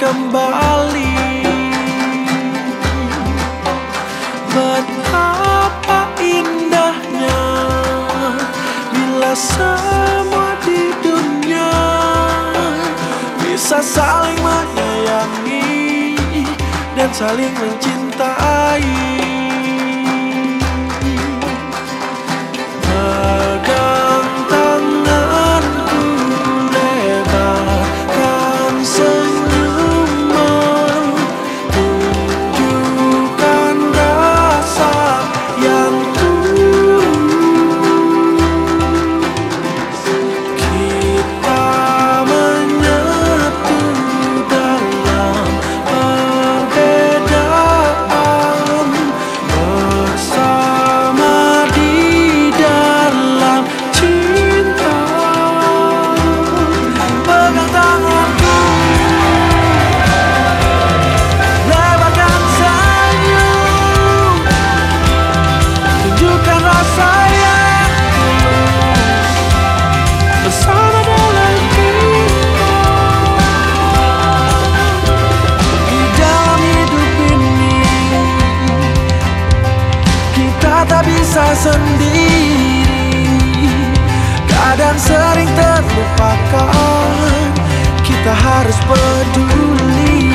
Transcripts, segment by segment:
kembali. Betapa indahnya bila semua di dunia bisa saling menyayangi dan saling mencintai. Pegang tanganku, lebarkan senyummu, tunjukkan rasa yang tulus. Kita menyatu dalam perbedaan, bersama di dalam cinta. Pegang tanganku, lebarkan senyum, tunjukkan rasa yang tulus, bersama dalam cinta. Di dalam hidup ini kita tak bisa sendiri, kadang sering terlupakan, kita harus peduli.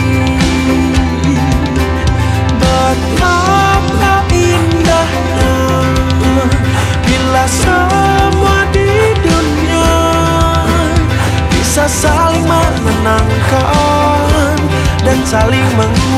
Betapa indahnya bila semua di dunia bisa saling menenangkan dan saling